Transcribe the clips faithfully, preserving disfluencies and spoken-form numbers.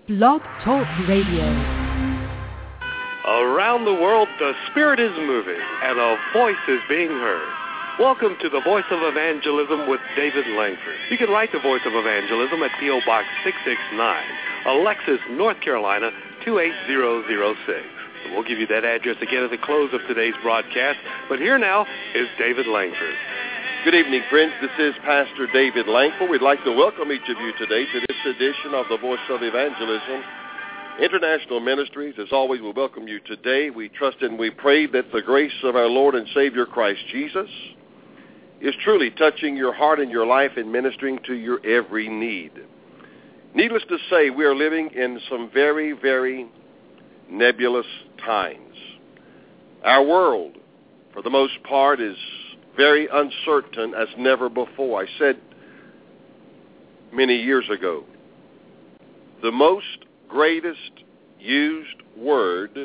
Blog Talk Radio. Around the world, the Spirit is moving, and a voice is being heard. Welcome to the Voice of Evangelism with David Langford. You can write the Voice of Evangelism at P O. Box six six nine, Alexis, North Carolina, two eight zero zero six. We'll give you that address again at the close of today's broadcast, but here now is David Langford. Good evening, friends. This is Pastor David Langford. We'd like to welcome each of you today to this edition of the Voice of Evangelism International Ministries. As always, we welcome you today. We trust and we pray that the grace of our Lord and Savior Christ Jesus is truly touching your heart and your life and ministering to your every need. Needless to say, we are living in some very, very nebulous times. Our world, for the most part, is very uncertain as never before. I said many years ago, the most greatest used word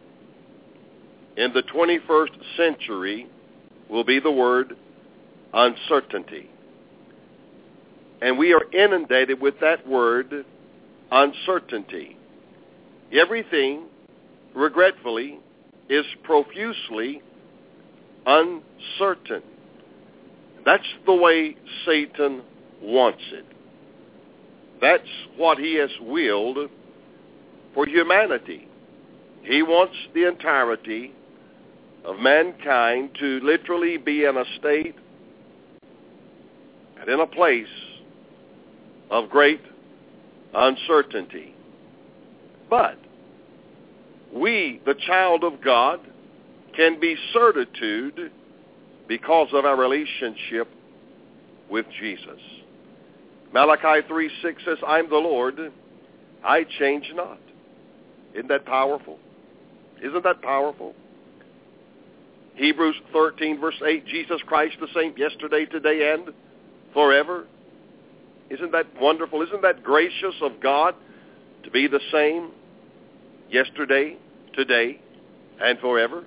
in the twenty-first century will be the word uncertainty. And we are inundated with that word, uncertainty. Everything, regretfully, is profusely uncertain. That's the way Satan wants it. That's what he has willed for humanity. He wants the entirety of mankind to literally be in a state and in a place of great uncertainty. But we, the child of God, can be certitude because of our relationship with Jesus. Malachi three six says, I'm the Lord, I change not. Isn't that powerful? Isn't that powerful? Hebrews thirteen verse eight, Jesus Christ the same yesterday, today, and forever. Isn't that wonderful? Isn't that gracious of God to be the same yesterday, today, and forever?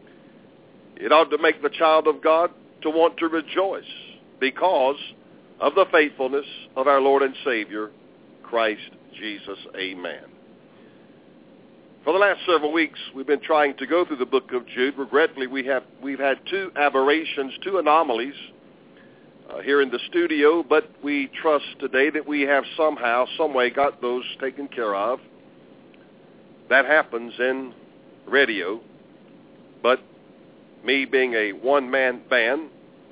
It ought to make the child of God to want to rejoice because of the faithfulness of our Lord and Savior, Christ Jesus. Amen. For the last several weeks, we've been trying to go through the book of Jude. Regretfully, we have, we've had two aberrations, two anomalies uh, here in the studio, but we trust today that we have somehow, some way got those taken care of. That happens in radio, but me being a one-man band,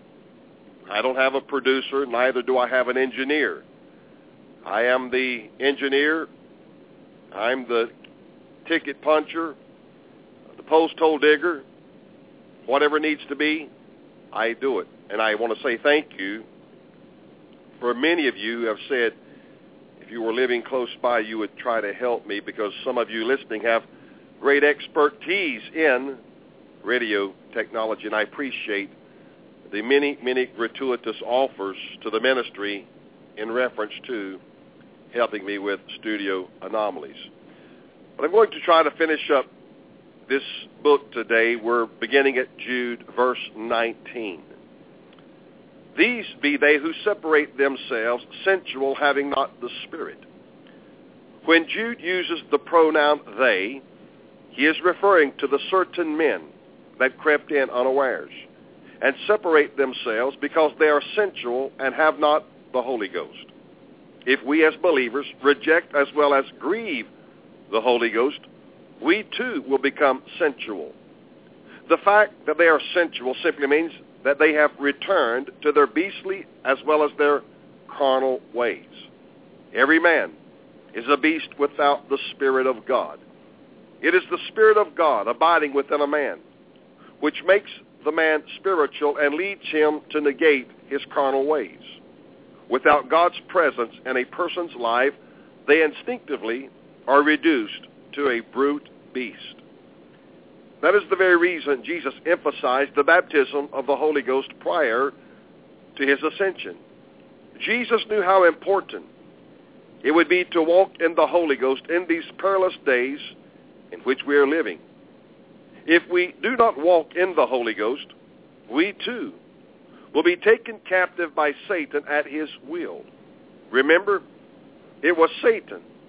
I don't have a producer, neither do I have an engineer. I am the engineer, I'm the ticket puncher, the post hole digger, whatever needs to be, I do it. And I want to say thank you for many of you who have said if you were living close by, you would try to help me, because some of you listening have great expertise in radio technology, and I appreciate the many, many gratuitous offers to the ministry in reference to helping me with studio anomalies. But I'm going to try to finish up this book today. We're beginning at Jude, verse nineteen. These be they who separate themselves sensual, having not the Spirit. When Jude uses the pronoun they, he is referring to the certain men that crept in unawares and separate themselves because they are sensual and have not the Holy Ghost. If we as believers reject as well as grieve the Holy Ghost, we too will become sensual. The fact that they are sensual simply means that they have returned to their beastly as well as their carnal ways. Every man is a beast without the Spirit of God. It is the Spirit of God abiding within a man, which makes the man spiritual and leads him to negate his carnal ways. Without God's presence in a person's life, they instinctively are reduced to a brute beast. That is the very reason Jesus emphasized the baptism of the Holy Ghost prior to his ascension. Jesus knew how important it would be to walk in the Holy Ghost in these perilous days in which we are living. If we do not walk in the Holy Ghost, we too will be taken captive by Satan at his will. Remember, it was Satan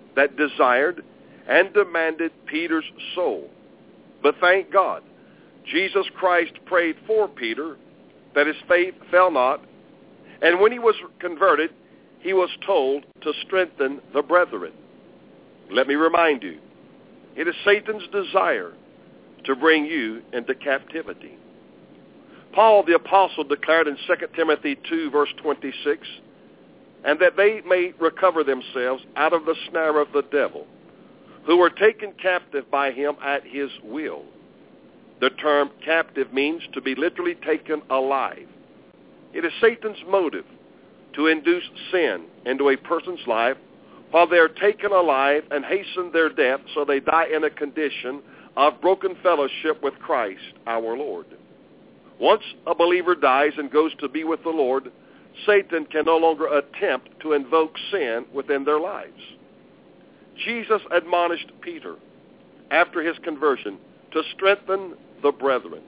that desired and demanded Peter's soul. But thank God, Jesus Christ prayed for Peter that his faith fell not, and when he was converted, he was told to strengthen the brethren. Let me remind you, it is Satan's desire to bring you into captivity. Paul the apostle declared in Second Timothy two, verse twenty-six, and that they may recover themselves out of the snare of the devil, who were taken captive by him at his will. The term captive means to be literally taken alive. It is Satan's motive to induce sin into a person's life while they are taken alive and hasten their death so they die in a condition of broken fellowship with Christ our Lord. Once a believer dies and goes to be with the Lord, Satan can no longer attempt to invoke sin within their lives. Jesus admonished Peter after his conversion to strengthen the brethren.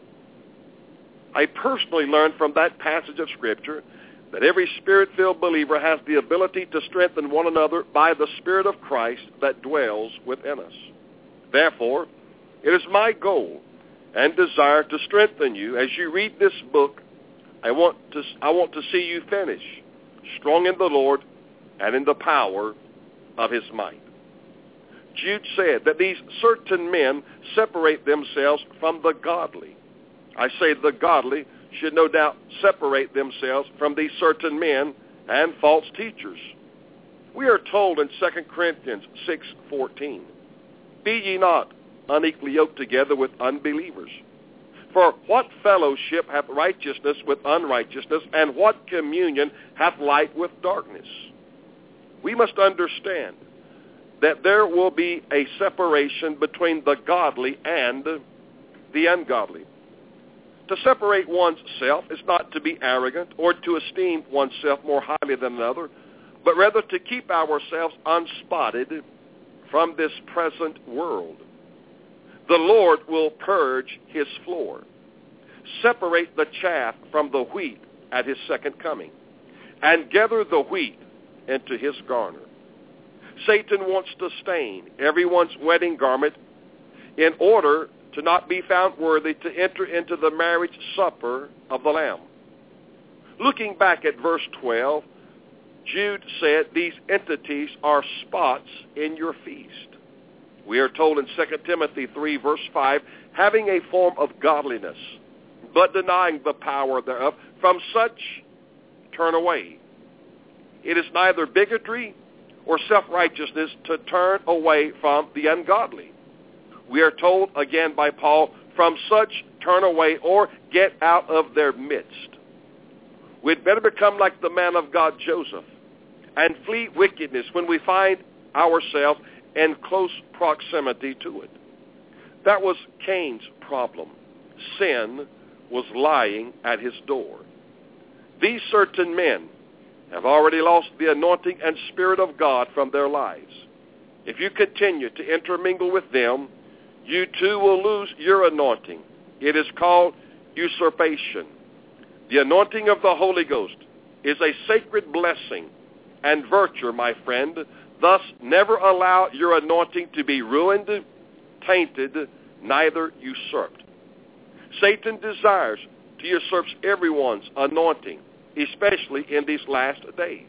I personally learned from that passage of Scripture that every Spirit-filled believer has the ability to strengthen one another by the Spirit of Christ that dwells within us. Therefore, it is my goal and desire to strengthen you as you read this book. I want to, I want to see you finish strong in the Lord and in the power of his might. Jude said that these certain men separate themselves from the godly. I say the godly should no doubt separate themselves from these certain men and false teachers. We are told in Second Corinthians six fourteen, be ye not unequally yoked together with unbelievers. For what fellowship hath righteousness with unrighteousness, and what communion hath light with darkness? We must understand that there will be a separation between the godly and the ungodly. To separate oneself is not to be arrogant or to esteem oneself more highly than another, but rather to keep ourselves unspotted from this present world. The Lord will purge his floor, separate the chaff from the wheat at his second coming, and gather the wheat into his garner. Satan wants to stain everyone's wedding garment in order to not be found worthy to enter into the marriage supper of the Lamb. Looking back at verse twelve, Jude said these entities are spots in your feast. We are told in Second Timothy three, verse five, having a form of godliness, but denying the power thereof, from such turn away. It is neither bigotry or self-righteousness to turn away from the ungodly. We are told again by Paul, from such turn away or get out of their midst. We'd better become like the man of God Joseph and flee wickedness when we find ourselves in close proximity to it. That was Cain's problem. Sin was lying at his door. These certain men have already lost the anointing and Spirit of God from their lives. If you continue to intermingle with them, you too will lose your anointing. It is called usurpation. The anointing of the Holy Ghost is a sacred blessing and virtue, my friend. Thus, never allow your anointing to be ruined, tainted, neither usurped. Satan desires to usurp everyone's anointing, especially in these last days.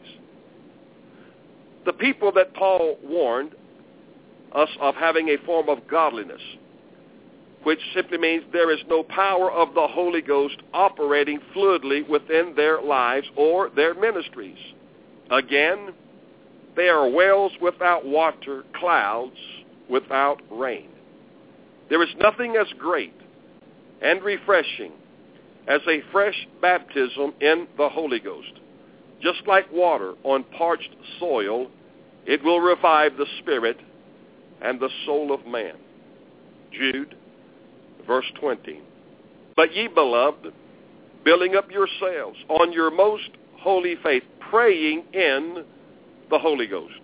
The people that Paul warned us of having a form of godliness, which simply means there is no power of the Holy Ghost operating fluidly within their lives or their ministries. Again, they are wells without water, clouds without rain. There is nothing as great and refreshing as a fresh baptism in the Holy Ghost. Just like water on parched soil, it will revive the spirit and the soul of man. Jude, verse twenty. But ye, beloved, building up yourselves on your most holy faith, praying in the Holy Ghost.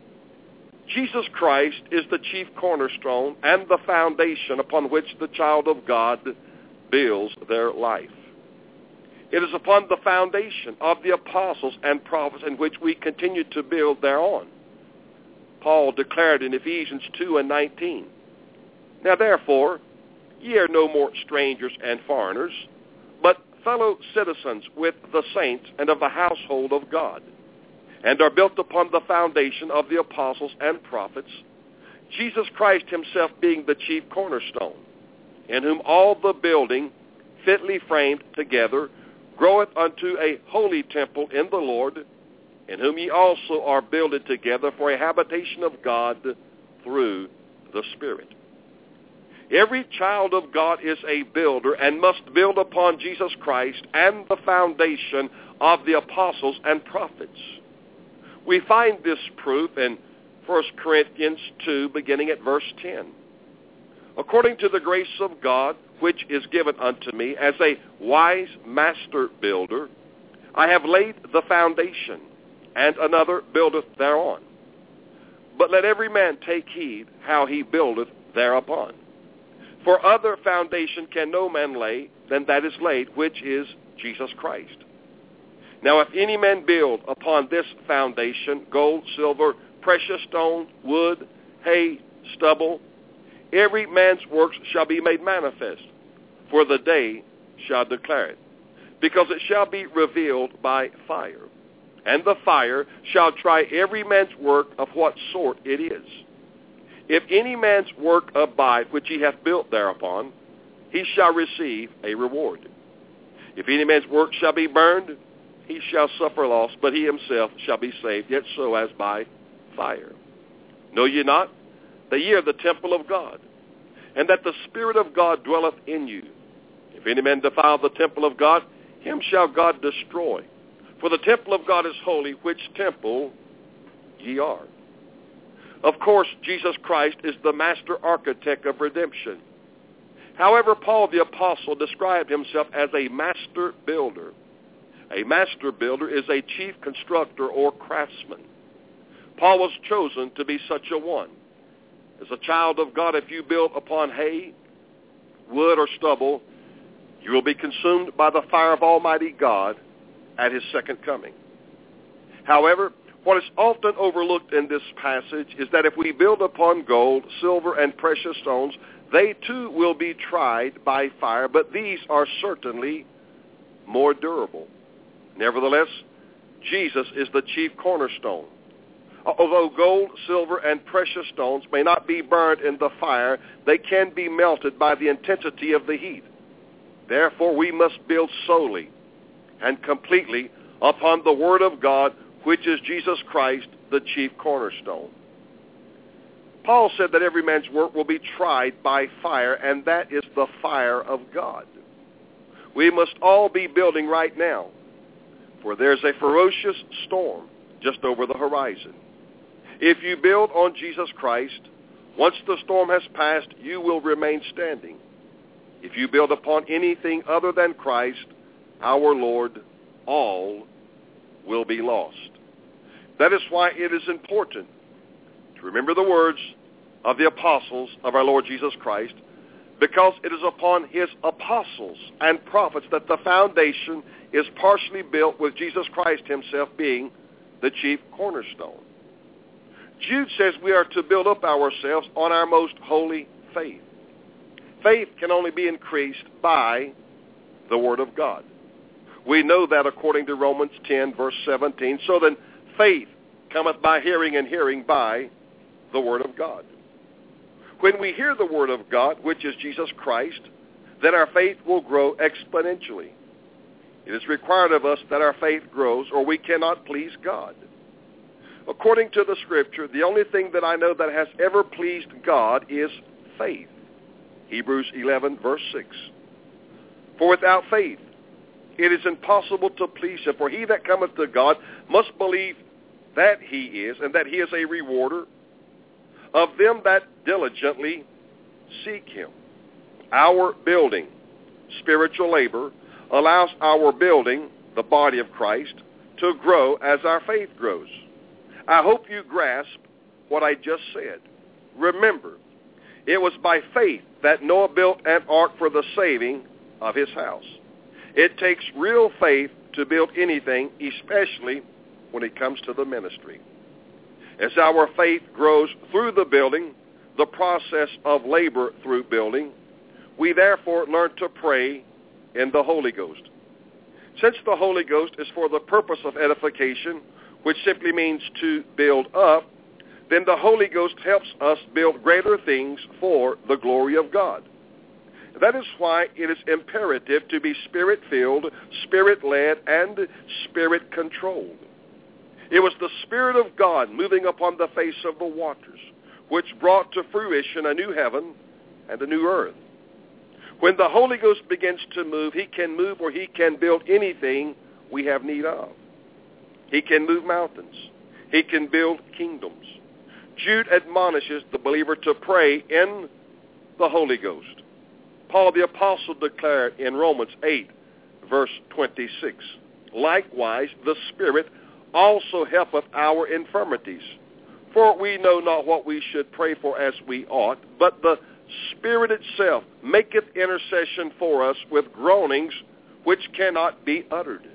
Jesus Christ is the chief cornerstone and the foundation upon which the child of God builds their life. It is upon the foundation of the apostles and prophets in which we continue to build thereon. Paul declared in Ephesians two and nineteen. Now therefore, ye are no more strangers and foreigners, but fellow citizens with the saints and of the household of God, and are built upon the foundation of the apostles and prophets, Jesus Christ himself being the chief cornerstone, in whom all the building fitly framed together groweth unto a holy temple in the Lord, in whom ye also are builded together for a habitation of God through the Spirit. Every child of God is a builder and must build upon Jesus Christ and the foundation of the apostles and prophets. We find this proof in First Corinthians two, beginning at verse ten. According to the grace of God, which is given unto me as a wise master builder, I have laid the foundation, and another buildeth thereon. But let every man take heed how he buildeth thereupon. For other foundation can no man lay than that is laid, which is Jesus Christ. Now if any man build upon this foundation gold, silver, precious stone, wood, hay, stubble, every man's works shall be made manifest, for the day shall declare it, because it shall be revealed by fire. And the fire shall try every man's work of what sort it is. If any man's work abide which he hath built thereupon, he shall receive a reward. If any man's work shall be burned, he shall suffer loss, but he himself shall be saved, yet so as by fire. Know ye not that ye are the temple of God, and that the Spirit of God dwelleth in you? If any man defile the temple of God, him shall God destroy. For the temple of God is holy, which temple ye are. Of course, Jesus Christ is the master architect of redemption. However, Paul the Apostle described himself as a master builder. A master builder is a chief constructor or craftsman. Paul was chosen to be such a one. As a child of God, if you build upon hay, wood, or stubble, you will be consumed by the fire of Almighty God at his second coming. However, what is often overlooked in this passage is that if we build upon gold, silver, and precious stones, they too will be tried by fire, but these are certainly more durable. Nevertheless, Jesus is the chief cornerstone. Although gold, silver, and precious stones may not be burned in the fire, they can be melted by the intensity of the heat. Therefore, we must build solely and completely upon the Word of God, which is Jesus Christ, the chief cornerstone. Paul said that every man's work will be tried by fire, and that is the fire of God. We must all be building right now, for there's a ferocious storm just over the horizon. If you build on Jesus Christ, once the storm has passed, you will remain standing. If you build upon anything other than Christ, our Lord, all will be lost. That is why it is important to remember the words of the apostles of our Lord Jesus Christ, because it is upon his apostles and prophets that the foundation is partially built, with Jesus Christ himself being the chief cornerstone. Jude says we are to build up ourselves on our most holy faith. Faith can only be increased by the Word of God. We know that according to Romans ten, verse seventeen. So then faith cometh by hearing, and hearing by the Word of God. When we hear the Word of God, which is Jesus Christ, then our faith will grow exponentially. It is required of us that our faith grows, or we cannot please God. According to the Scripture, the only thing that I know that has ever pleased God is faith. Hebrews eleven, verse six. For without faith it is impossible to please him. For he that cometh to God must believe that he is, and that he is a rewarder of them that diligently seek him. Our building, spiritual labor, allows our building, the body of Christ, to grow as our faith grows. I hope you grasp what I just said. Remember, it was by faith that Noah built an ark for the saving of his house. It takes real faith to build anything, especially when it comes to the ministry. As our faith grows through the building, the process of labor through building, we therefore learn to pray in the Holy Ghost. Since the Holy Ghost is for the purpose of edification, which simply means to build up, then the Holy Ghost helps us build greater things for the glory of God. That is why it is imperative to be Spirit-filled, Spirit-led, and Spirit-controlled. It was the Spirit of God moving upon the face of the waters, which brought to fruition a new heaven and a new earth. When the Holy Ghost begins to move, he can move or he can build anything we have need of. He can move mountains. He can build kingdoms. Jude admonishes the believer to pray in the Holy Ghost. Paul the Apostle declared in Romans eight, verse twenty-six, likewise the Spirit also helpeth our infirmities. For we know not what we should pray for as we ought, but the Spirit itself maketh intercession for us with groanings which cannot be uttered.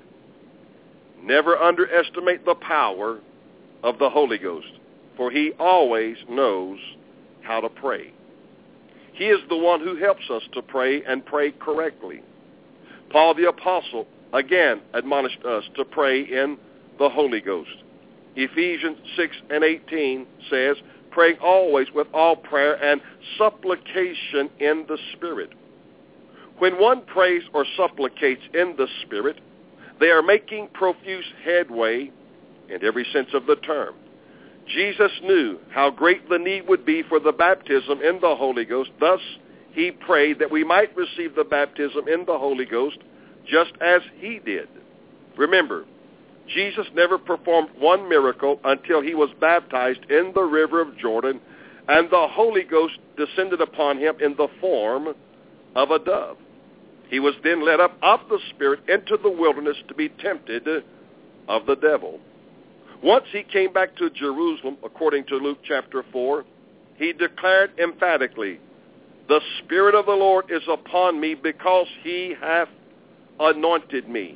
Never underestimate the power of the Holy Ghost, for he always knows how to pray. He is the one who helps us to pray and pray correctly. Paul the Apostle again admonished us to pray in the Holy Ghost. Ephesians six and eighteen says, praying always with all prayer and supplication in the Spirit. When one prays or supplicates in the Spirit, they are making profuse headway in every sense of the term. Jesus knew how great the need would be for the baptism in the Holy Ghost. Thus, he prayed that we might receive the baptism in the Holy Ghost just as he did. Remember, Jesus never performed one miracle until he was baptized in the river of Jordan, and the Holy Ghost descended upon him in the form of a dove. He was then led up of the Spirit into the wilderness to be tempted of the devil. Once he came back to Jerusalem, according to Luke chapter four, he declared emphatically, the Spirit of the Lord is upon me because he hath anointed me.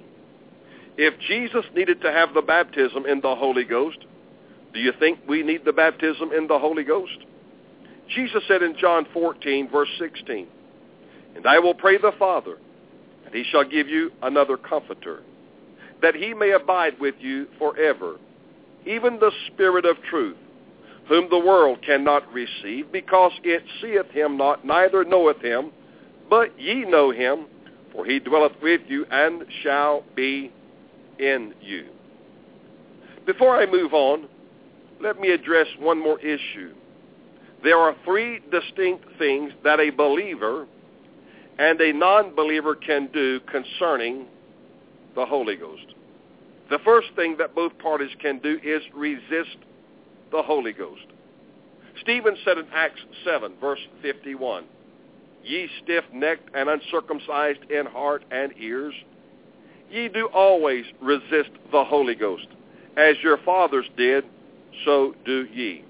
If Jesus needed to have the baptism in the Holy Ghost, do you think we need the baptism in the Holy Ghost? Jesus said in John fourteen, verse sixteen, and I will pray the Father, and he shall give you another comforter, that he may abide with you forever, even the Spirit of truth, whom the world cannot receive, because it seeth him not, neither knoweth him, but ye know him, for he dwelleth with you and shall be in you. Before I move on, let me address one more issue. There are three distinct things that a believer and a non-believer can do concerning the Holy Ghost. The first thing that both parties can do is resist the Holy Ghost. Stephen said in Acts seven, verse fifty-one, ye stiff-necked and uncircumcised in heart and ears, ye do always resist the Holy Ghost. As your fathers did, so do ye.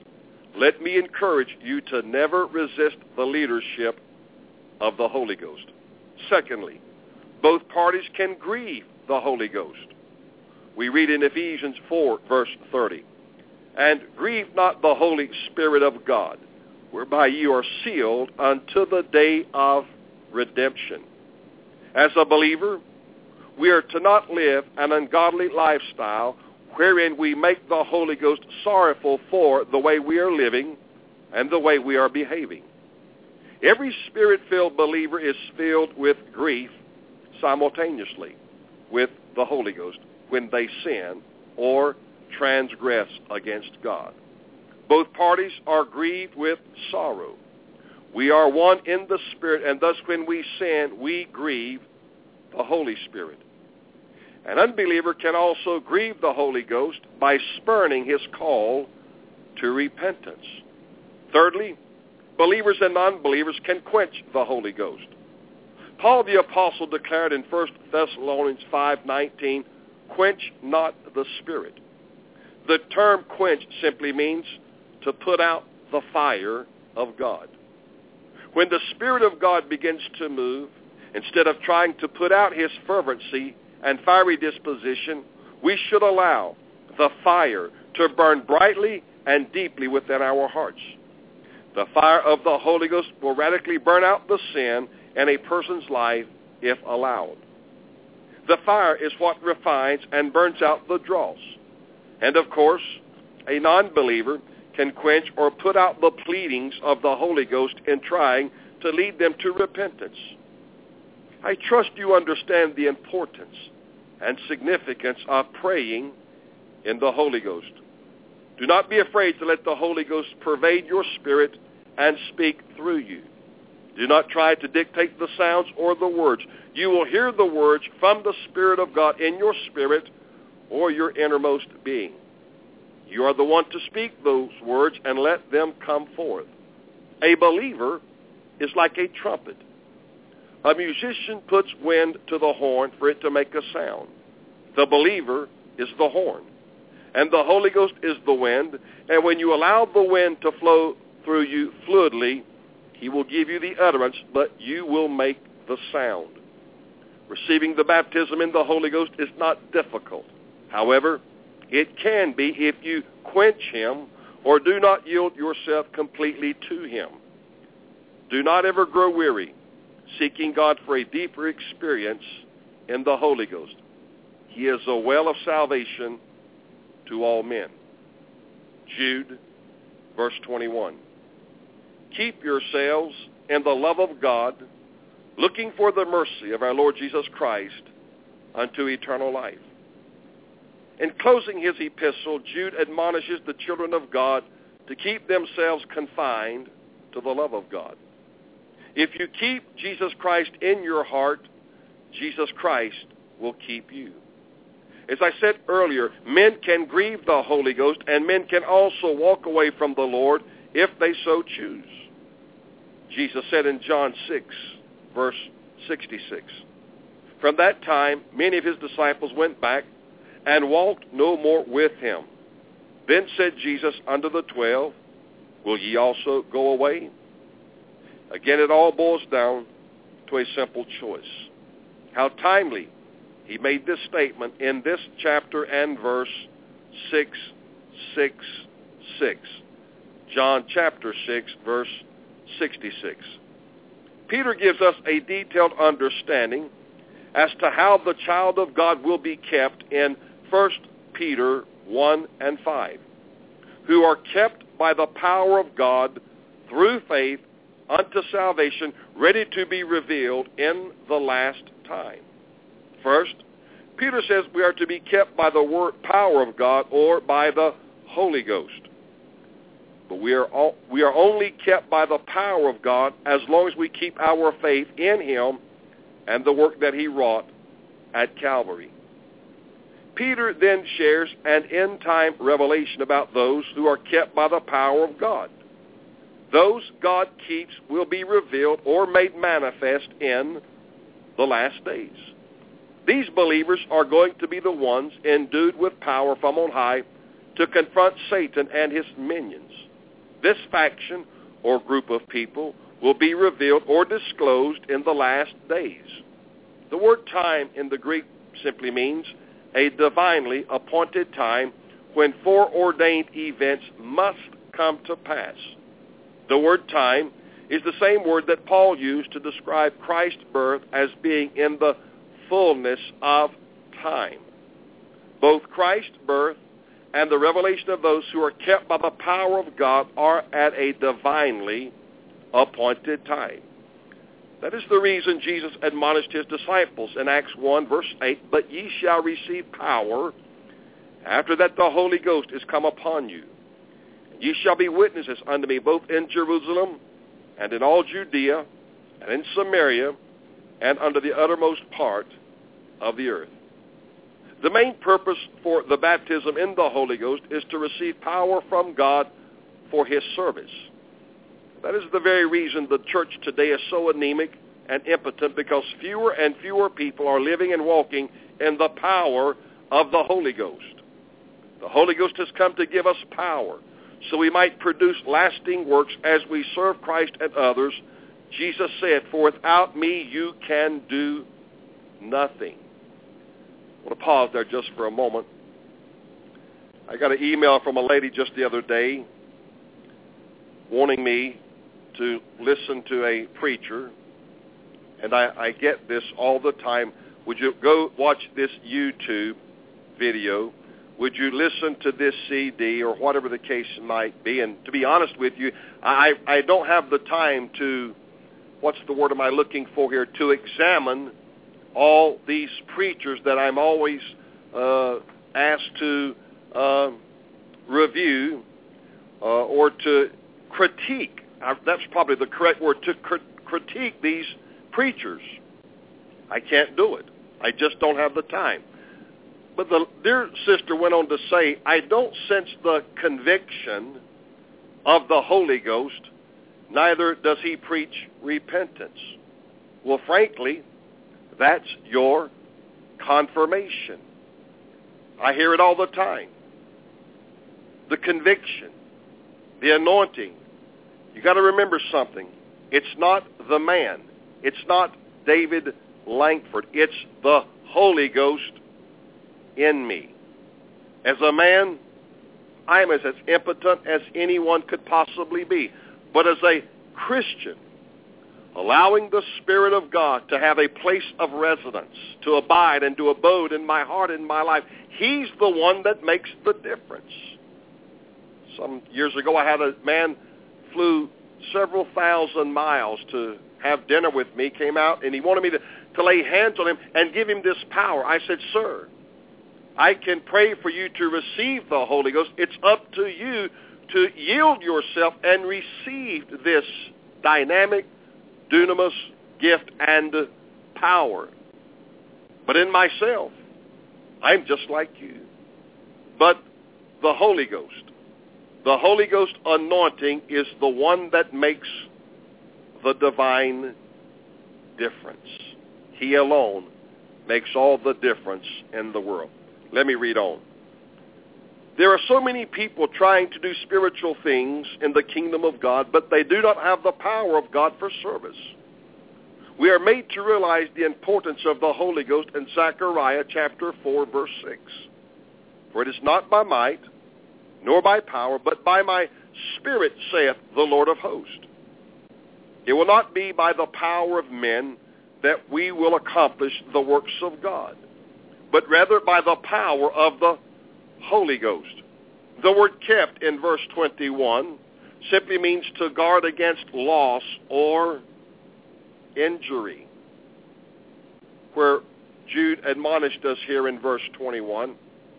Let me encourage you to never resist the leadership of the Holy Ghost. Secondly, both parties can grieve the Holy Ghost. We read in Ephesians four, verse thirty, and grieve not the Holy Spirit of God, whereby you are sealed unto the day of redemption. As a believer, we are to not live an ungodly lifestyle wherein we make the Holy Ghost sorrowful for the way we are living and the way we are behaving. Every Spirit-filled believer is filled with grief simultaneously with the Holy Ghost when they sin or transgress against God. Both parties are grieved with sorrow. We are one in the Spirit, and thus when we sin, we grieve the Holy Spirit. An unbeliever can also grieve the Holy Ghost by spurning his call to repentance. Thirdly, believers and non-believers can quench the Holy Ghost. Paul the Apostle declared in First Thessalonians five nineteen, quench not the Spirit. The term quench simply means to put out the fire of God. When the Spirit of God begins to move, instead of trying to put out his fervency and fiery disposition, we should allow the fire to burn brightly and deeply within our hearts. The fire of the Holy Ghost will radically burn out the sin in a person's life if allowed. The fire is what refines and burns out the dross. And of course, a non-believer can quench or put out the pleadings of the Holy Ghost in trying to lead them to repentance. I trust you understand the importance and significance of praying in the Holy Ghost. Do not be afraid to let the Holy Ghost pervade your spirit and speak through you. Do not try to dictate the sounds or the words. You will hear the words from the Spirit of God in your spirit or your innermost being. You are the one to speak those words and let them come forth. A believer is like a trumpet. A musician puts wind to the horn for it to make a sound. The believer is the horn, and the Holy Ghost is the wind, and when you allow the wind to flow through you fluidly, he will give you the utterance, but you will make the sound. Receiving the baptism in the Holy Ghost is not difficult. However, it can be if you quench him or do not yield yourself completely to him. Do not ever grow weary seeking God for a deeper experience in the Holy Ghost. He is a well of salvation to all men. Jude, verse twenty-one. Keep yourselves in the love of God, looking for the mercy of our Lord Jesus Christ unto eternal life. In closing his epistle, Jude admonishes the children of God to keep themselves confined to the love of God. If you keep Jesus Christ in your heart, Jesus Christ will keep you. As I said earlier, men can grieve the Holy Ghost, and men can also walk away from the Lord if they so choose. Jesus said in John six, verse sixty-six, from that time many of his disciples went back and walked no more with him. Then said Jesus unto the twelve, will ye also go away? Again, it all boils down to a simple choice. How timely he made this statement in this chapter and verse six six six. John chapter six, verse sixty-six. Peter gives us a detailed understanding as to how the child of God will be kept in First Peter one and five, who are kept by the power of God through faith unto salvation, ready to be revealed in the last time. First, Peter says we are to be kept by the word power of God, or by the Holy Ghost. But we are all, we are only kept by the power of God as long as we keep our faith in him and the work that he wrought at Calvary. Peter then shares an end-time revelation about those who are kept by the power of God. Those God keeps will be revealed or made manifest in the last days. These believers are going to be the ones endued with power from on high to confront Satan and his minions. This faction or group of people will be revealed or disclosed in the last days. The word time in the Greek simply means a divinely appointed time when foreordained events must come to pass. The word time is the same word that Paul used to describe Christ's birth as being in the fullness of time. Both Christ's birth and the revelation of those who are kept by the power of God are at a divinely appointed time. That is the reason Jesus admonished his disciples in Acts one, verse eight, but ye shall receive power after that the Holy Ghost is come upon you. Ye shall be witnesses unto me both in Jerusalem and in all Judea and in Samaria and unto the uttermost part of the earth. The main purpose for the baptism in the Holy Ghost is to receive power from God for his service. That is the very reason the church today is so anemic and impotent, because fewer and fewer people are living and walking in the power of the Holy Ghost. The Holy Ghost has come to give us power so we might produce lasting works as we serve Christ and others. Jesus said, for without me you can do nothing. I want to pause there just for a moment. I got an email from a lady just the other day wanting me to listen to a preacher, and I, I get this all the time. Would you go watch this YouTube video? Would you listen to this C D or whatever the case might be? And to be honest with you, I, I don't have the time to, what's the word am I looking for here, to examine all these preachers that I'm always uh, asked to uh, review uh, or to critique. Uh, that's probably the correct word, to cr- critique these preachers. I can't do it. I just don't have the time. But the dear sister went on to say, I don't sense the conviction of the Holy Ghost, neither does he preach repentance. Well, frankly, that's your confirmation. I hear it all the time. The conviction, the anointing. You got to remember something. It's not the man. It's not David Langford. It's the Holy Ghost in me. As a man, I am as, as impotent as anyone could possibly be. But as a Christian, allowing the Spirit of God to have a place of residence, to abide and to abode in my heart and my life, he's the one that makes the difference. Some years ago, I had a man flew several thousand miles to have dinner with me, came out, and he wanted me to, to lay hands on him and give him this power. I said, sir, I can pray for you to receive the Holy Ghost. It's up to you to yield yourself and receive this dynamic, dunamis gift and power. But in myself, I'm just like you. But the Holy Ghost, the Holy Ghost anointing is the one that makes the divine difference. He alone makes all the difference in the world. Let me read on. There are so many people trying to do spiritual things in the kingdom of God, but they do not have the power of God for service. We are made to realize the importance of the Holy Ghost in Zechariah chapter four, verse six. For it is not by might, nor by power, but by my Spirit, saith the Lord of hosts. It will not be by the power of men that we will accomplish the works of God, but rather by the power of the Holy Ghost. The word kept in verse twenty-one simply means to guard against loss or injury. Where Jude admonished us here in verse twenty-one,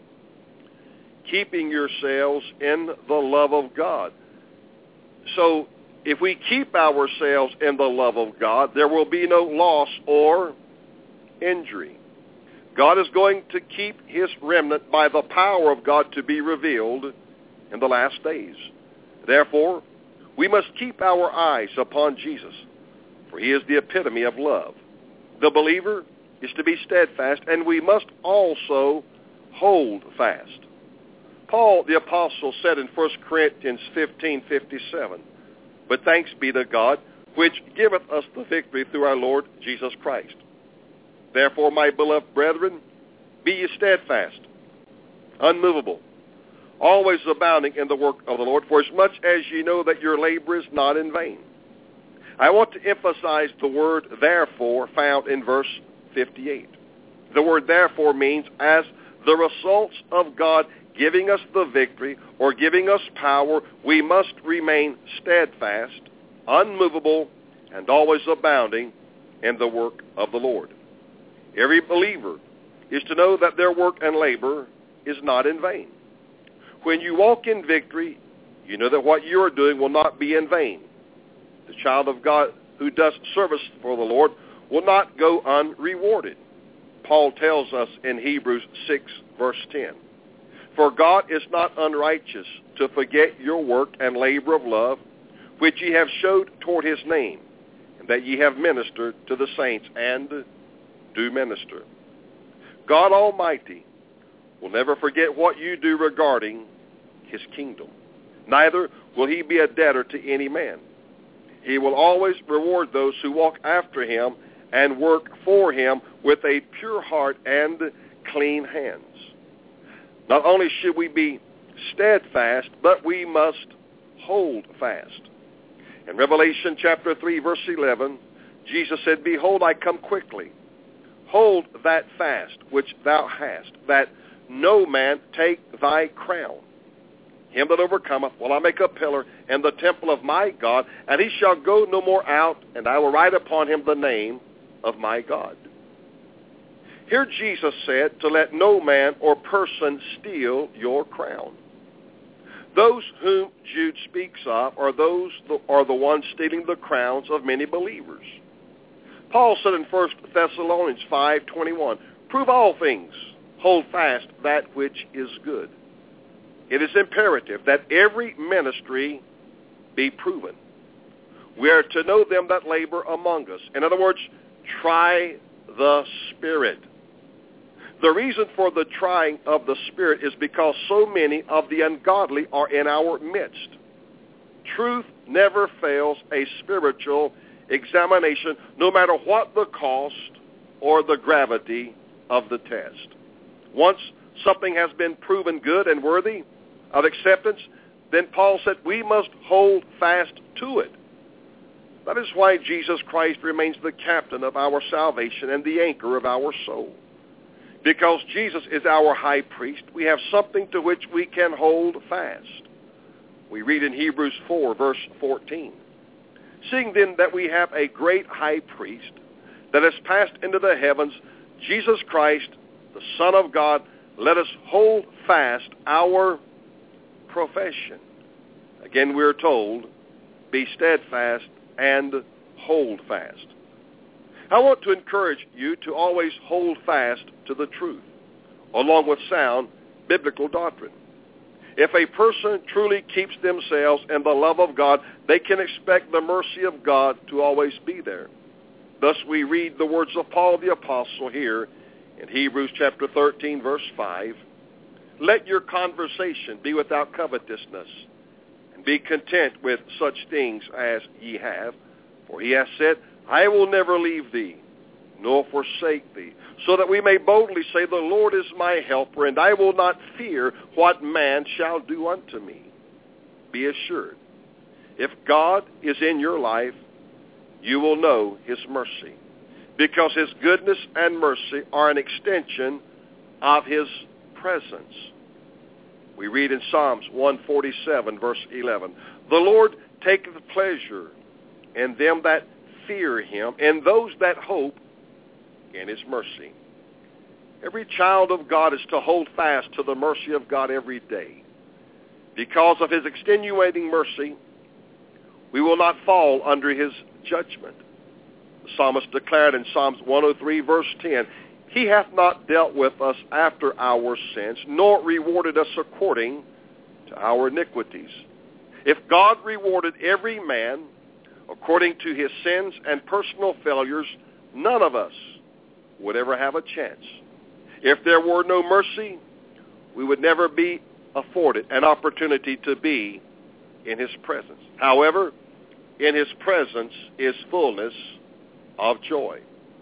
keeping yourselves in the love of God. So if we keep ourselves in the love of God, there will be no loss or injury. God is going to keep his remnant by the power of God to be revealed in the last days. Therefore, we must keep our eyes upon Jesus, for he is the epitome of love. The believer is to be steadfast, and we must also hold fast. Paul the apostle said in First Corinthians fifteen fifty-seven, but thanks be to God, which giveth us the victory through our Lord Jesus Christ. Therefore, my beloved brethren, be ye steadfast, unmovable, always abounding in the work of the Lord, for as much as ye know that your labor is not in vain. I want to emphasize the word therefore found in verse fifty-eight. The word therefore means as the results of God giving us the victory or giving us power, we must remain steadfast, unmovable, and always abounding in the work of the Lord. Every believer is to know that their work and labor is not in vain. When you walk in victory, you know that what you are doing will not be in vain. The child of God who does service for the Lord will not go unrewarded. Paul tells us in Hebrews six, verse ten, for God is not unrighteous to forget your work and labor of love, which ye have showed toward his name, and that ye have ministered to the saints and do minister. God Almighty will never forget what you do regarding his kingdom. Neither will he be a debtor to any man. He will always reward those who walk after him and work for him with a pure heart and clean hands. Not only should we be steadfast, but we must hold fast. In Revelation chapter three, verse eleven, Jesus said, Behold, I come quickly. Hold that fast which thou hast, that no man take thy crown. Him that overcometh will I make a pillar in the temple of my God, and he shall go no more out, and I will write upon him the name of my God. Here Jesus said to let no man or person steal your crown. Those whom Jude speaks of are those are the ones stealing the crowns of many believers. Paul said in First Thessalonians five twenty-one, Prove all things, hold fast that which is good. It is imperative that every ministry be proven. We are to know them that labor among us. In other words, try the Spirit. The reason for the trying of the Spirit is because so many of the ungodly are in our midst. Truth never fails a spiritual examination, no matter what the cost or the gravity of the test. Once something has been proven good and worthy of acceptance, then Paul said we must hold fast to it. That is why Jesus Christ remains the captain of our salvation and the anchor of our soul. Because Jesus is our high priest, we have something to which we can hold fast. We read in Hebrews four, verse fourteen. Seeing then that we have a great high priest that has passed into the heavens, Jesus Christ, the Son of God, let us hold fast our profession. Again, we are told, be steadfast and hold fast. I want to encourage you to always hold fast to the truth, along with sound biblical doctrine. If a person truly keeps themselves in the love of God, they can expect the mercy of God to always be there. Thus we read the words of Paul the Apostle here in Hebrews chapter thirteen, verse five. Let your conversation be without covetousness, and be content with such things as ye have. For he hath said, I will never leave thee, nor forsake thee, so that we may boldly say, the Lord is my helper, and I will not fear what man shall do unto me. Be assured, if God is in your life, you will know his mercy, because his goodness and mercy are an extension of his presence. We read in Psalms one forty-seven, verse eleven, the Lord taketh pleasure in them that fear him, and those that hope in his mercy. Every child of God is to hold fast to the mercy of God every day. Because of his extenuating mercy, we will not fall under his judgment. The psalmist declared in Psalms one oh three, verse ten, he hath not dealt with us after our sins, nor rewarded us according to our iniquities. If God rewarded every man according to his sins and personal failures, none of us would ever have a chance. If there were no mercy, we would never be afforded an opportunity to be in his presence. However, in his presence is fullness of joy.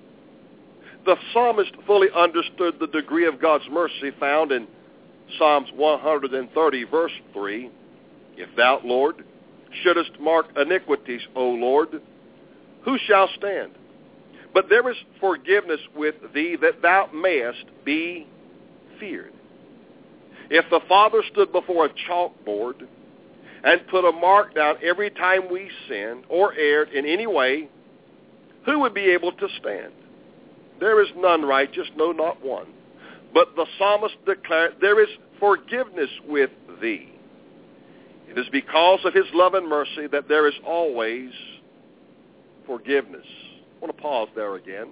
The psalmist fully understood the degree of God's mercy found in Psalms one thirty, verse three. If thou, Lord, shouldest mark iniquities, O Lord, who shall stand? But there is forgiveness with thee, that thou mayest be feared. If the Father stood before a chalkboard and put a mark down every time we sinned or erred in any way, who would be able to stand? There is none righteous, no, not one. But the psalmist declared, there is forgiveness with thee. It is because of his love and mercy that there is always forgiveness. I want to pause there again.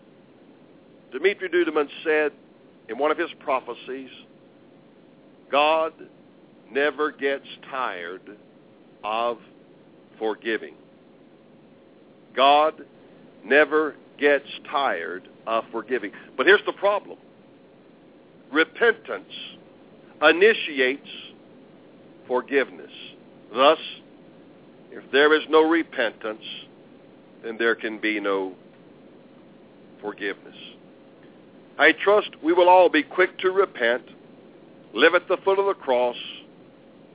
Dimitri Duduman said in one of his prophecies, God never gets tired of forgiving. God never gets tired of forgiving. But here's the problem. Repentance initiates forgiveness. Thus, if there is no repentance, then there can be no forgiveness. I trust we will all be quick to repent, live at the foot of the cross,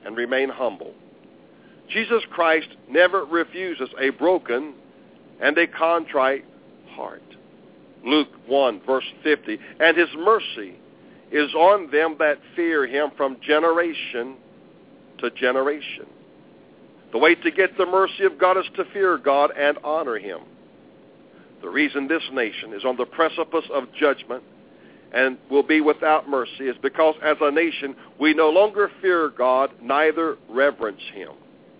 and remain humble. Jesus Christ never refuses a broken and a contrite heart. Luke one, verse fifty, and his mercy is on them that fear him from generation to generation. The way to get the mercy of God is to fear God and honor him. The reason this nation is on the precipice of judgment and will be without mercy is because as a nation we no longer fear God, neither reverence him.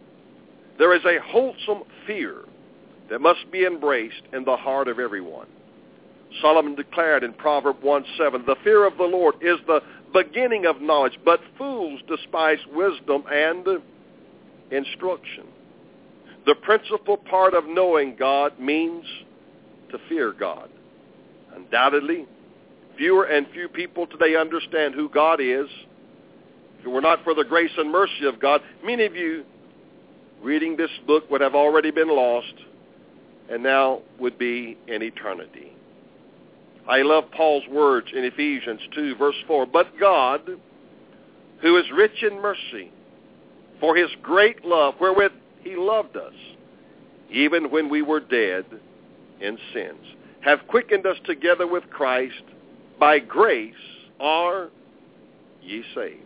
There is a wholesome fear that must be embraced in the heart of everyone. Solomon declared in Proverbs one seven, the fear of the Lord is the beginning of knowledge, but fools despise wisdom and instruction. The principal part of knowing God means to fear God. Undoubtedly, fewer and few people today understand who God is. If it were not for the grace and mercy of God, many of you reading this book would have already been lost and now would be in eternity. I love Paul's words in Ephesians two, verse four. But God, who is rich in mercy, for his great love, wherewith he loved us, even when we were dead in sins, have quickened us together with Christ. By grace are ye saved.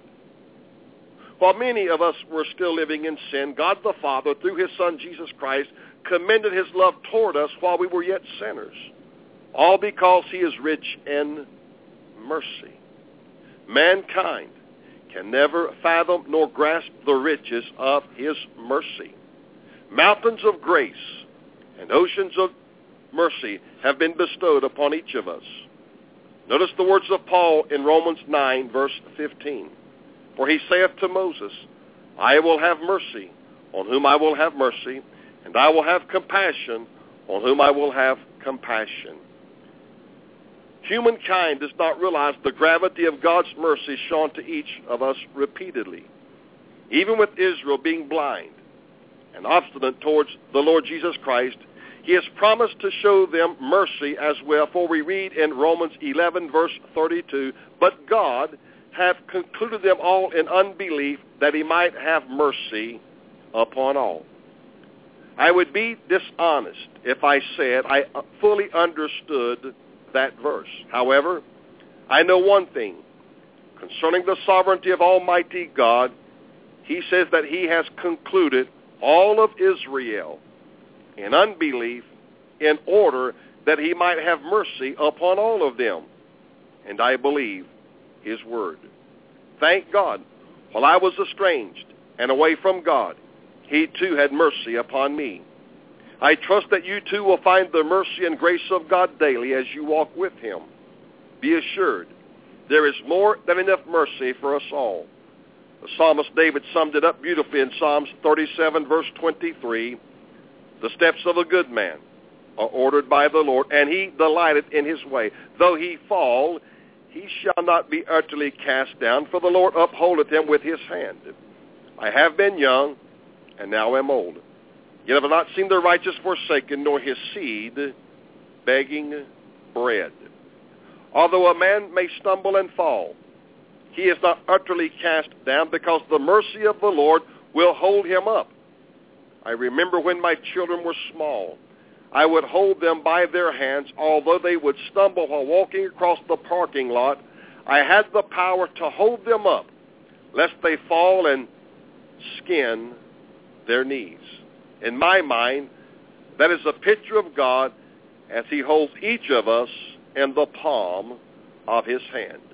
While many of us were still living in sin, God the Father, through his Son Jesus Christ, commended his love toward us while we were yet sinners, all because he is rich in mercy. Mankind can never fathom nor grasp the riches of his mercy. Mountains of grace and oceans of mercy have been bestowed upon each of us. Notice the words of Paul in Romans nine, verse fifteen. For he saith to Moses, I will have mercy on whom I will have mercy, and I will have compassion on whom I will have compassion. Humankind does not realize the gravity of God's mercy shown to each of us repeatedly. Even with Israel being blind and obstinate towards the Lord Jesus Christ, he has promised to show them mercy as well. For we read in Romans eleven, verse thirty-two, but God hath concluded them all in unbelief, that he might have mercy upon all. I would be dishonest if I said I fully understood that verse. However, I know one thing. Concerning the sovereignty of Almighty God, he says that he has concluded all of Israel in unbelief in order that he might have mercy upon all of them. And I believe his word. Thank God, while I was estranged and away from God, he too had mercy upon me. I trust that you too will find the mercy and grace of God daily as you walk with him. Be assured, there is more than enough mercy for us all. The psalmist David summed it up beautifully in Psalms thirty-seven, verse twenty-three. The steps of a good man are ordered by the Lord, and he delighteth in his way. Though he fall, he shall not be utterly cast down, for the Lord upholdeth him with his hand. I have been young, and now am old. Yet have I not seen the righteous forsaken, nor his seed begging bread. Although a man may stumble and fall, he is not utterly cast down, because the mercy of the Lord will hold him up. I remember when my children were small, I would hold them by their hands, although they would stumble while walking across the parking lot. I had the power to hold them up, lest they fall and skin their knees. In my mind, that is a picture of God as he holds each of us in the palm of his hand.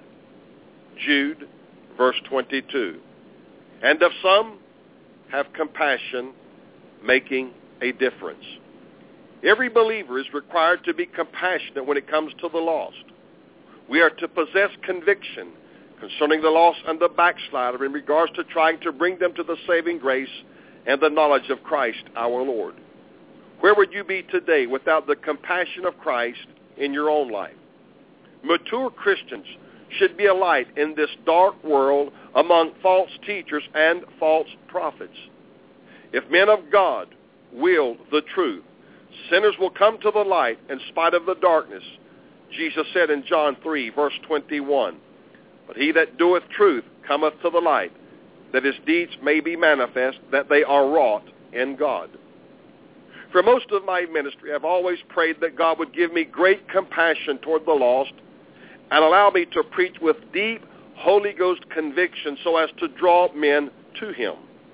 Jude, verse twenty-two. And of some have compassion, making a difference. Every believer is required to be compassionate when it comes to the lost. We are to possess conviction concerning the lost and the backslider in regards to trying to bring them to the saving grace and the knowledge of Christ our Lord. Where would you be today without the compassion of Christ in your own life? Mature Christians should be a light in this dark world among false teachers and false prophets. If men of God will the truth, sinners will come to the light in spite of the darkness. Jesus said in John three, verse twenty-one, but he that doeth truth cometh to the light, that his deeds may be manifest, that they are wrought in God. For most of my ministry, I've always prayed that God would give me great compassion toward the lost and allow me to preach with deep Holy Ghost conviction so as to draw men to him.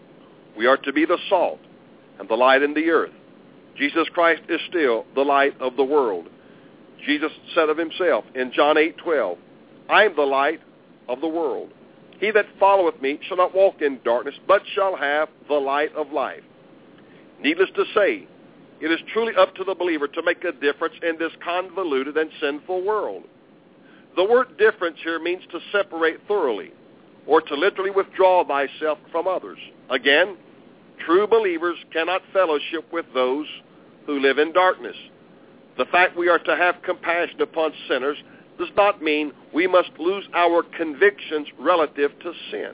We are to be the salt and the light in the earth. Jesus Christ is still the light of the world. Jesus said of himself in John eight twelve, I am the light of the world. He that followeth me shall not walk in darkness, but shall have the light of life. Needless to say, it is truly up to the believer to make a difference in this convoluted and sinful world. The word difference here means to separate thoroughly, or to literally withdraw thyself from others. Again, true believers cannot fellowship with those who live in darkness. The fact we are to have compassion upon sinners does not mean we must lose our convictions relative to sin.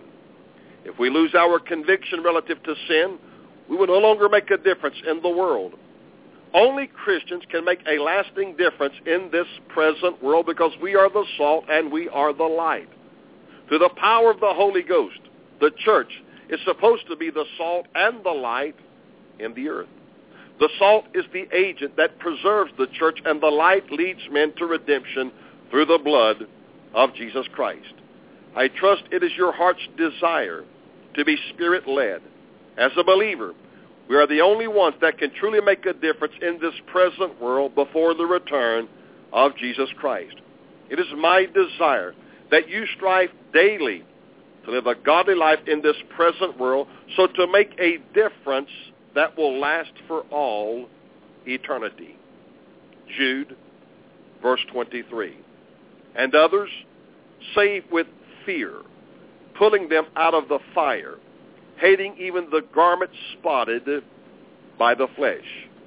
If we lose our conviction relative to sin, we will no longer make a difference in the world. Only Christians can make a lasting difference in this present world because we are the salt and we are the light. Through the power of the Holy Ghost, the church is supposed to be the salt and the light in the earth. The salt is the agent that preserves the church, and the light leads men to redemption through the blood of Jesus Christ. I trust it is your heart's desire to be Spirit-led. As a believer, we are the only ones that can truly make a difference in this present world before the return of Jesus Christ. It is my desire that you strive daily to live a godly life in this present world, so to make a difference that will last for all eternity. Jude, verse twenty-three. And others save with fear, pulling them out of the fire, hating even the garment spotted by the flesh.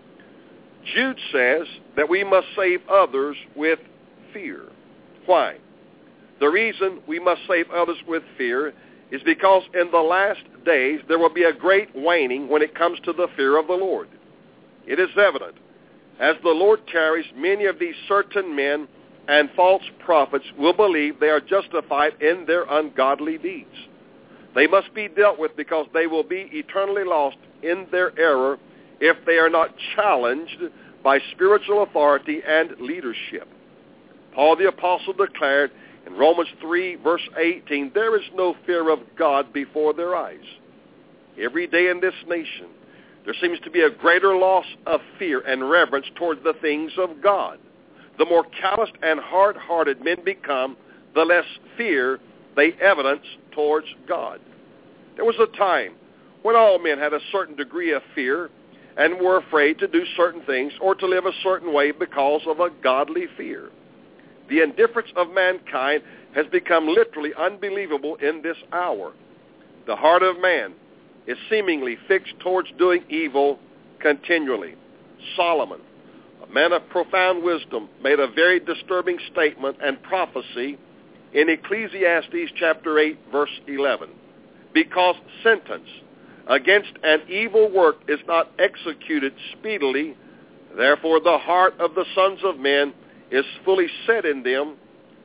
Jude says that we must save others with fear. Why? The reason we must save others with fear is because in the last days there will be a great waning when it comes to the fear of the Lord. It is evident, as the Lord tarries, many of these certain men and false prophets will believe they are justified in their ungodly deeds. They must be dealt with because they will be eternally lost in their error if they are not challenged by spiritual authority and leadership. Paul the Apostle declared in Romans three, verse eighteen, there is no fear of God before their eyes. Every day in this nation, there seems to be a greater loss of fear and reverence toward the things of God. The more calloused and hard-hearted men become, the less fear they evidence towards God. There was a time when all men had a certain degree of fear and were afraid to do certain things or to live a certain way because of a godly fear. The indifference of mankind has become literally unbelievable in this hour. The heart of man is seemingly fixed towards doing evil continually. Solomon, a man of profound wisdom, made a very disturbing statement and prophecy in Ecclesiastes chapter eight, verse eleven. Because sentence against an evil work is not executed speedily, therefore the heart of the sons of men is fully set in them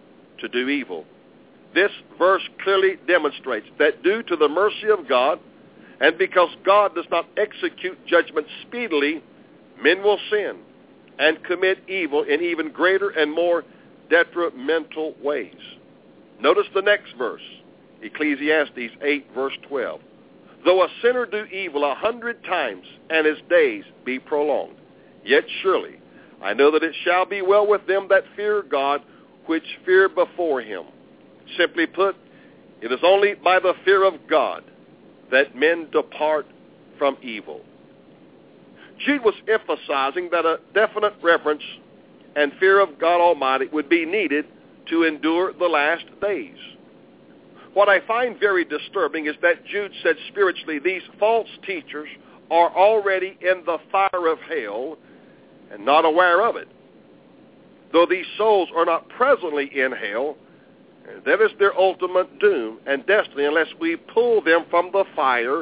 to do evil. This verse clearly demonstrates that due to the mercy of God, and because God does not execute judgment speedily, men will sin and commit evil in even greater and more detrimental ways. Notice the next verse, Ecclesiastes eight, verse twelve. Though a sinner do evil a hundred times, and his days be prolonged, yet surely I know that it shall be well with them that fear God, which fear before him. Simply put, it is only by the fear of God that men depart from evil. Jude was emphasizing that a definite reverence and fear of God Almighty would be needed to endure the last days. What I find very disturbing is that Jude said spiritually these false teachers are already in the fire of hell and not aware of it. Though these souls are not presently in hell, that is their ultimate doom and destiny unless we pull them from the fire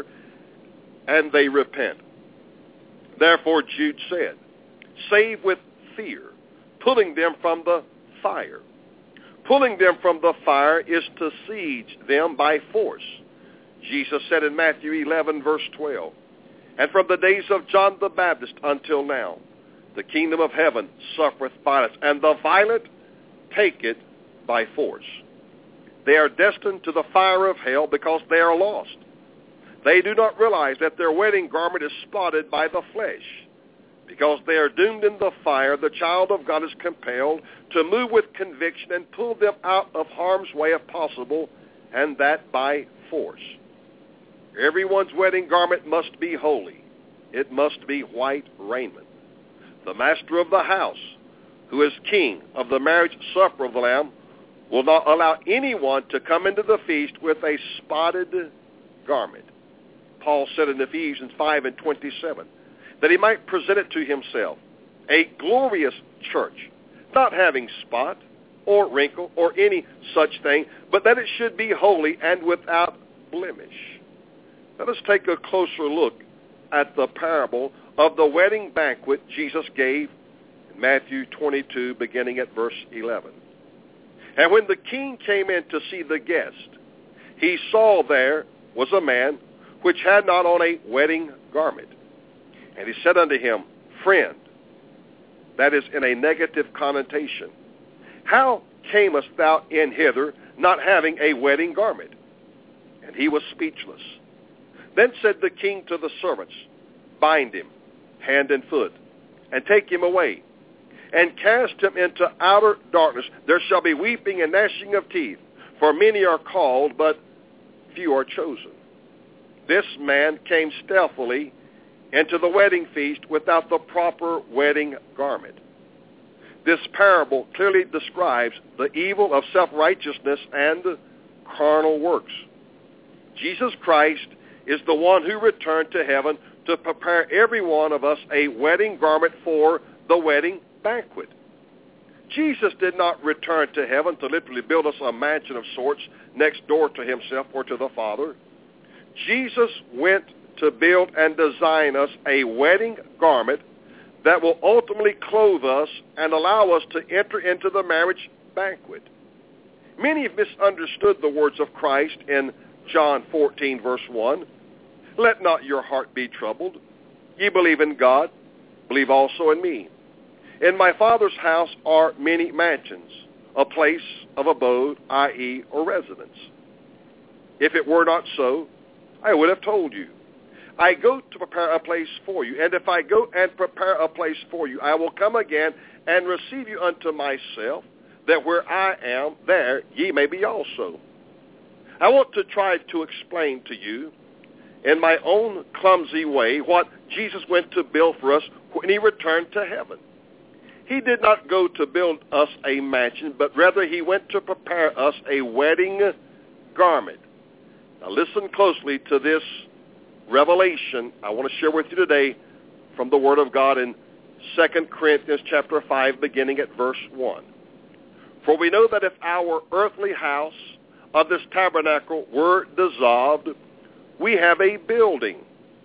and they repent. Therefore, Jude said, save with fear, pulling them from the fire. Pulling them from the fire is to siege them by force. Jesus said in Matthew eleven, verse twelve, "And from the days of John the Baptist until now, the kingdom of heaven suffereth violence, and the violent take it by force." They are destined to the fire of hell because they are lost. They do not realize that their wedding garment is spotted by the flesh. Because they are doomed in the fire, the child of God is compelled to move with conviction and pull them out of harm's way if possible, and that by force. Everyone's wedding garment must be holy. It must be white raiment. The master of the house, who is king of the marriage supper of the Lamb, will not allow anyone to come into the feast with a spotted garment. Paul said in Ephesians five and twenty-seven, that he might present it to himself, a glorious church, not having spot or wrinkle or any such thing, but that it should be holy and without blemish. Let us take a closer look at the parable of the wedding banquet Jesus gave in Matthew twenty-two, beginning at verse eleven. "And when the king came in to see the guest, he saw there was a man which had not on a wedding garment. And he said unto him, Friend," that is in a negative connotation, "how camest thou in hither, not having a wedding garment?" And he was speechless. Then said the king to the servants, "Bind him, hand and foot, and take him away, and cast him into outer darkness. There shall be weeping and gnashing of teeth, for many are called, but few are chosen." This man came stealthily into the wedding feast without the proper wedding garment. This parable clearly describes the evil of self-righteousness and carnal works. Jesus Christ is the one who returned to heaven to prepare every one of us a wedding garment for the wedding banquet. Jesus did not return to heaven to literally build us a mansion of sorts next door to himself or to the Father. Jesus went to build and design us a wedding garment that will ultimately clothe us and allow us to enter into the marriage banquet. Many have misunderstood the words of Christ in John fourteen, verse one. "Let not your heart be troubled. Ye believe in God, believe also in me. In my Father's house are many mansions, a place of abode, that is, or residence. If it were not so, I would have told you. I go to prepare a place for you, and if I go and prepare a place for you, I will come again and receive you unto myself, that where I am, there ye may be also." I want to try to explain to you, in my own clumsy way, what Jesus went to build for us when he returned to heaven. He did not go to build us a mansion, but rather he went to prepare us a wedding garment. Now listen closely to this revelation I want to share with you today from the Word of God in Second Corinthians chapter five, beginning at verse one. "For we know that if our earthly house of this tabernacle were dissolved, we have a building,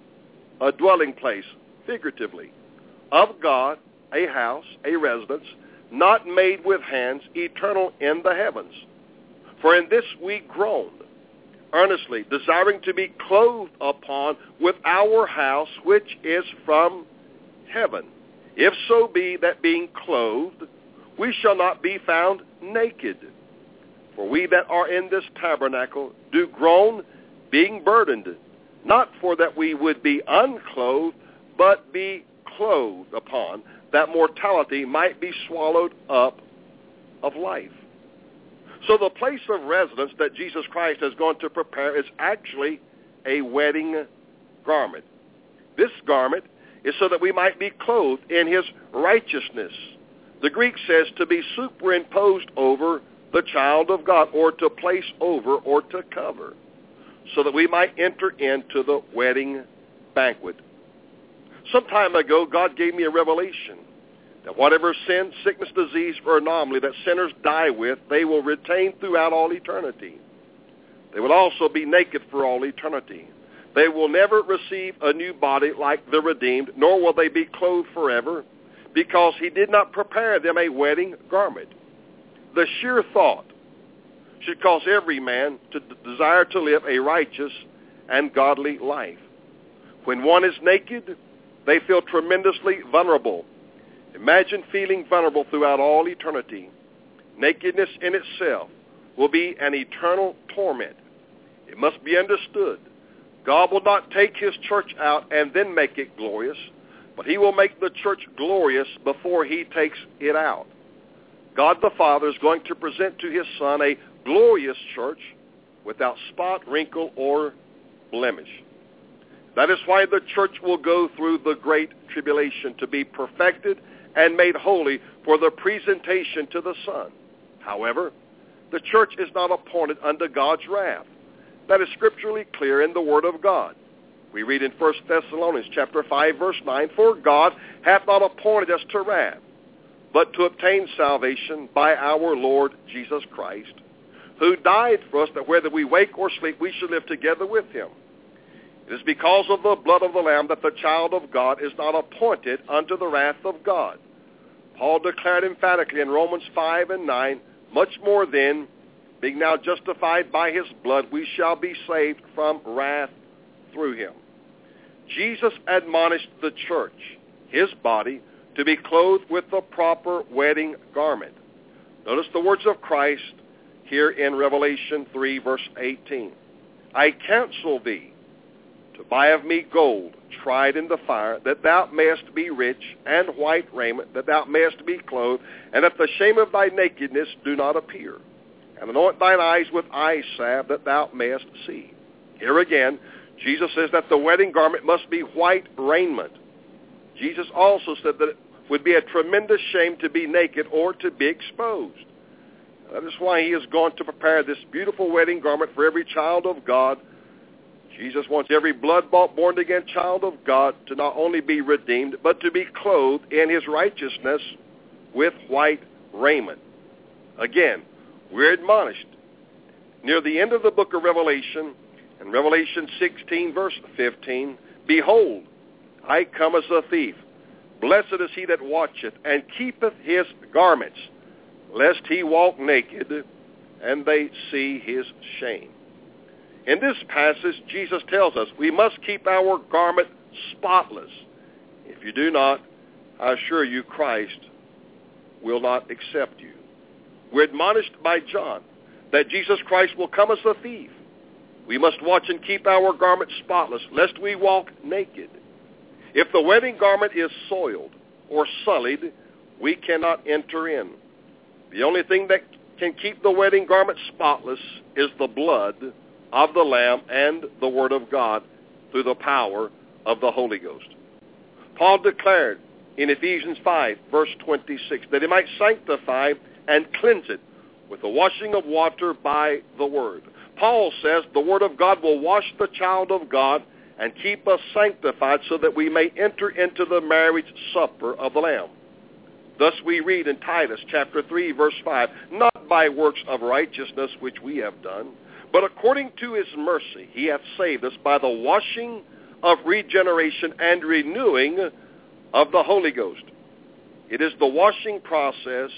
a dwelling place, figuratively, of God, a house, a residence, not made with hands, eternal in the heavens. For in this we groan, earnestly, desiring to be clothed upon with our house which is from heaven. If so be that being clothed, we shall not be found naked. For we that are in this tabernacle do groan, being burdened, not for that we would be unclothed, but be clothed upon, that mortality might be swallowed up of life." So the place of residence that Jesus Christ has gone to prepare is actually a wedding garment. This garment is so that we might be clothed in his righteousness. The Greek says to be superimposed over the child of God, or to place over, or to cover, so that we might enter into the wedding banquet. Some time ago, God gave me a revelation that whatever sin, sickness, disease, or anomaly that sinners die with, they will retain throughout all eternity. They will also be naked for all eternity. They will never receive a new body like the redeemed, nor will they be clothed forever, because he did not prepare them a wedding garment. The sheer thought should cause every man to desire to live a righteous and godly life. When one is naked, they feel tremendously vulnerable. Imagine feeling vulnerable throughout all eternity. Nakedness in itself will be an eternal torment. It must be understood. God will not take his church out and then make it glorious, but he will make the church glorious before he takes it out. God the Father is going to present to his Son a glorious church without spot, wrinkle, or blemish. That is why the church will go through the great tribulation to be perfected and made holy for the presentation to the Son. However, the church is not appointed unto God's wrath. That is scripturally clear in the Word of God. We read in First Thessalonians chapter five, verse nine, "For God hath not appointed us to wrath, but to obtain salvation by our Lord Jesus Christ, who died for us, that whether we wake or sleep, we should live together with him. It is because of the blood of the Lamb that the child of God is not appointed unto the wrath of God." Paul declared emphatically in Romans five and nine, "Much more then, being now justified by his blood, we shall be saved from wrath through him." Jesus admonished the church, his body, to be clothed with the proper wedding garment. Notice the words of Christ here in Revelation three, verse eighteen. "I counsel thee to buy of me gold tried in the fire, that thou mayest be rich, and white raiment, that thou mayest be clothed, and that the shame of thy nakedness do not appear. And anoint thine eyes with eye salve, that thou mayest see." Here again, Jesus says that the wedding garment must be white raiment. Jesus also said that it would be a tremendous shame to be naked or to be exposed. That is why he is going to prepare this beautiful wedding garment for every child of God. Jesus wants every blood-bought, born-again child of God to not only be redeemed, but to be clothed in his righteousness with white raiment. Again, we're admonished near the end of the book of Revelation, in Revelation sixteen, verse fifteen, "Behold, I come as a thief. Blessed is he that watcheth, and keepeth his garments, lest he walk naked, and they see his shame." In this passage, Jesus tells us we must keep our garment spotless. If you do not, I assure you Christ will not accept you. We're admonished by John that Jesus Christ will come as a thief. We must watch and keep our garment spotless, lest we walk naked. If the wedding garment is soiled or sullied, we cannot enter in. The only thing that can keep the wedding garment spotless is the blood of the Lamb and the Word of God through the power of the Holy Ghost. Paul declared in Ephesians five, verse twenty-six, that he might sanctify and cleanse it with the washing of water by the Word. Paul says the Word of God will wash the child of God and keep us sanctified so that we may enter into the marriage supper of the Lamb. Thus we read in Titus chapter three, verse five, "Not by works of righteousness which we have done, but according to his mercy he hath saved us by the washing of regeneration and renewing of the Holy Ghost." It is the washing process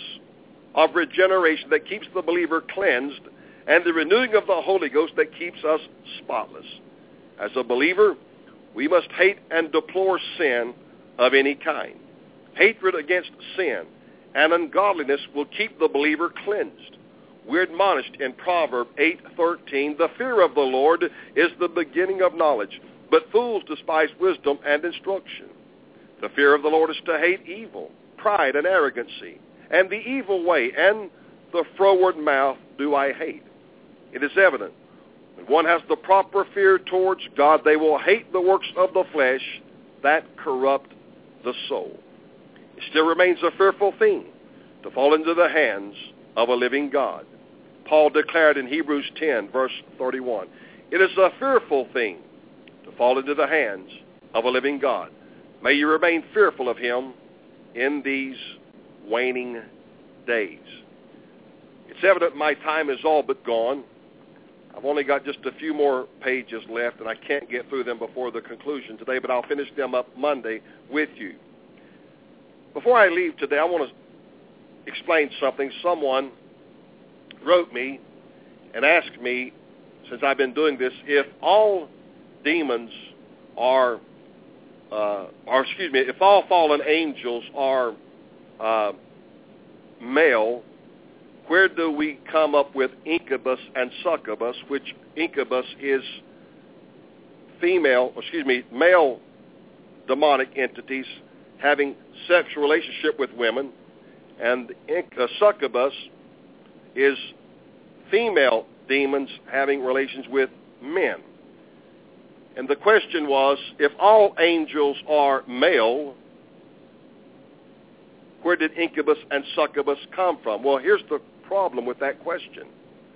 of regeneration that keeps the believer cleansed, and the renewing of the Holy Ghost that keeps us spotless. As a believer, we must hate and deplore sin of any kind. Hatred against sin and ungodliness will keep the believer cleansed. We're admonished in Proverbs eight thirteen, "The fear of the Lord is the beginning of knowledge, but fools despise wisdom and instruction." The fear of the Lord is to hate evil, pride and arrogancy, and the evil way, and the froward mouth do I hate. It is evident when one has the proper fear towards God, they will hate the works of the flesh that corrupt the soul. It still remains a fearful thing to fall into the hands of a living God. Paul declared in Hebrews ten, verse thirty-one, "It is a fearful thing to fall into the hands of a living God." May you remain fearful of him in these waning days. It's evident my time is all but gone. I've only got just a few more pages left, and I can't get through them before the conclusion today, but I'll finish them up Monday with you. Before I leave today, I want to explain something. Someone wrote me and asked me, since I've been doing this, if all demons are, uh, or excuse me, if all fallen angels are uh, male, where do we come up with incubus and succubus, which incubus is female, excuse me, male demonic entities having sexual relationship with women, and uh, succubus is female demons having relations with men. And the question was, if all angels are male, where did incubus and succubus come from? Well, here's the problem with that question.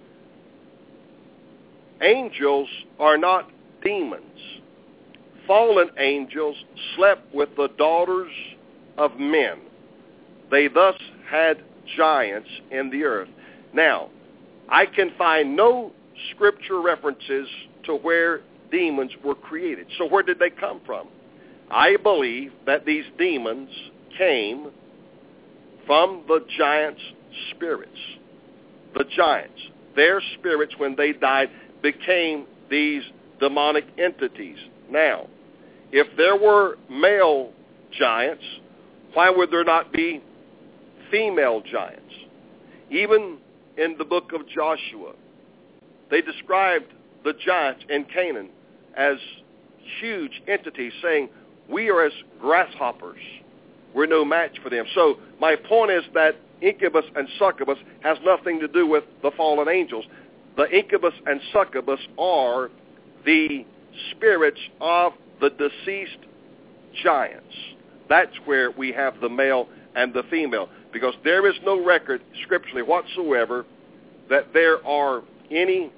Angels are not demons. Fallen angels slept with the daughters of men. They thus had giants in the earth. Now, I can find no scripture references to where demons were created. So where did they come from? I believe that these demons came from the giants' spirits. The giants, their spirits when they died became these demonic entities. Now, if there were male giants, why would there not be female giants? Even in the book of Joshua, they described the giants in Canaan as huge entities, saying, we are as grasshoppers. We're no match for them. So my point is that incubus and succubus has nothing to do with the fallen angels. The incubus and succubus are the spirits of the deceased giants. That's where we have the male and the female, because there is no record scripturally whatsoever that there are any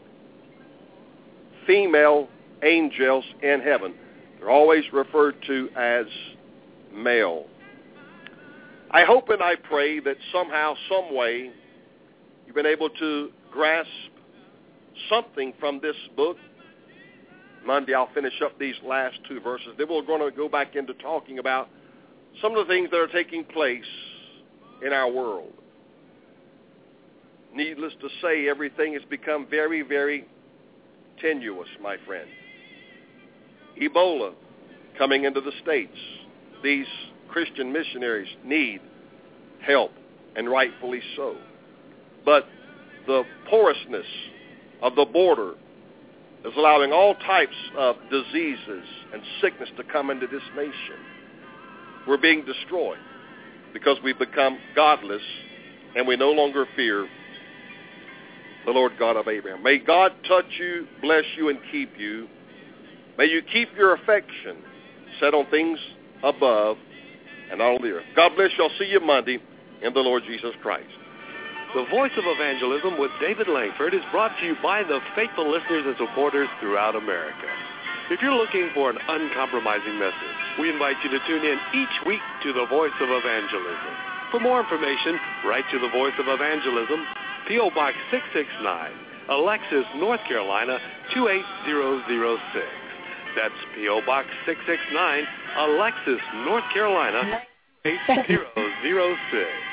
female angels in heaven. They're always referred to as male. I hope and I pray that somehow, some way, you've been able to grasp something from this book. Monday I'll finish up these last two verses. Then we're going to go back into talking about some of the things that are taking place in our world. Needless to say, everything has become very, very tenuous, my friend. Ebola coming into the States. These Christian missionaries need help, and rightfully so. But the porousness of the border is allowing all types of diseases and sickness to come into this nation. We're being destroyed because we've become godless and we no longer fear the Lord God of Abraham. May God touch you, bless you, and keep you. May you keep your affection set on things above and on the earth. God bless you. I'll see you Monday in the Lord Jesus Christ. The Voice of Evangelism with David Langford is brought to you by the faithful listeners and supporters throughout America. If you're looking for an uncompromising message, we invite you to tune in each week to the Voice of Evangelism. For more information, write to the Voice of Evangelism, P O Box six six nine, Alexis, North Carolina, two eight zero zero six. That's P O Box six six nine, Alexis, North Carolina, eight zero zero six.